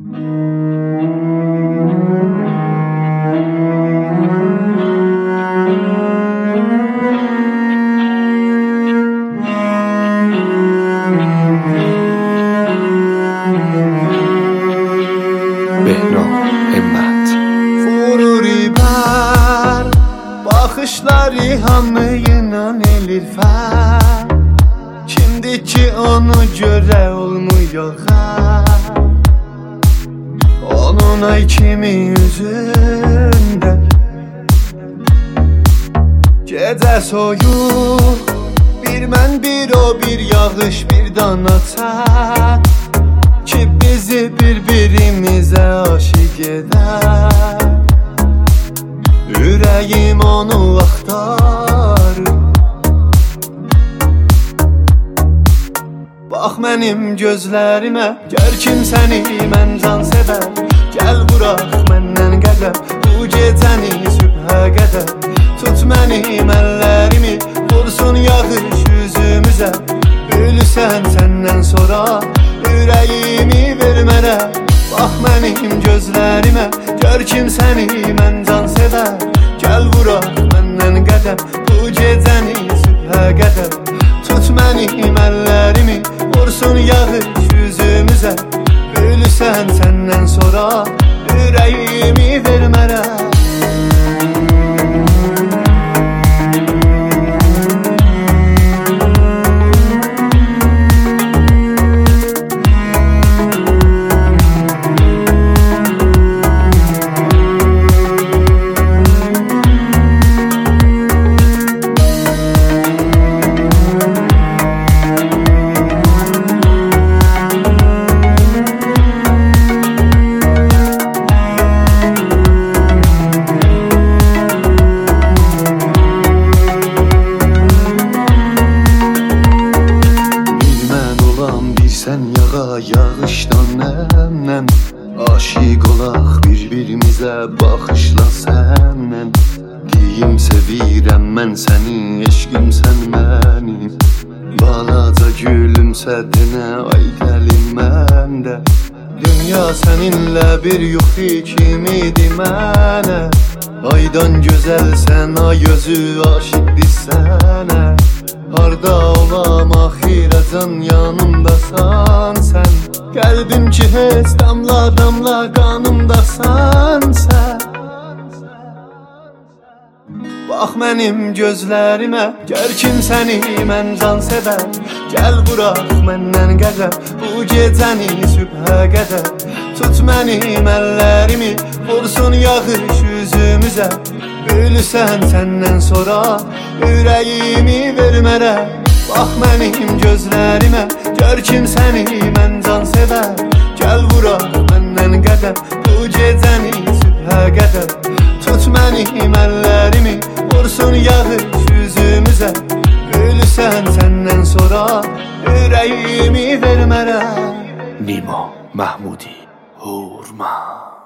Behnam Himmet. Fururi bər baxışları hamıyla elir fər. Kimdir ki onu görə olmuyor xər. Onun ay kimi üzündə gecə soyuq, bir mən bir o, bir yağış, bir dana çər ki bizi bir-birimizə aşiq edər. Ürəyim onu axtarır. Bax mənim gözlərimə, gör kim səni mən can sevər. Gəl vuraq məndən qədəm, bu gecəni sübhə qədər. Tut mənim əllərimi, vursun yağış üzümüzə. Ölürsən səndən sonra, ürəyimi ver mənə. Bax mənim gözlərimə, gör kim səni mən can sevər. Gəl vuraq məndən qədəm, bu gecəni sübhə qədər. Tut mənim əllərimi, vursun yağış üzümüzə. Ölürsən səndən sonra, ürəyimi ver mənə. Sən yağa yağışdan nəmnəm, aşiq olaq bir-birimizə, baxışla səndən. Deyim sevirəm mən səni, eşqimsən mənim. Balaca gülümsə denə, ay dəlim məndə. Dünya səninlə bir yuxu kimidir mənə. Aydan gözəlsən, ay özü aşiqdir sənə. Harda olam axiracan, yanımdasan sən. Qəlbim ki heç damla damla qanımdasan sən. Bax mənim gözlərimə, gör kim səni mən can sevər. Gəl vuraq məndən qədəm, bu gecəni sübhə qədər. Tut mənim əllərimi, vursun yağış üzümüzə. Ölürsən səndən sonra, ürəyimi ver mənə. Bax mənim gözlərimə, gör kim səni mən can sevər. Gəl vuraq məndən qədəm, bu gecəni sübhə qədər. Tut mənim əllərimi, vursun yağış üzümüzə. Ölürsən səndən sonra, ürəyimi ver mənə. نیما محمودی هورمن.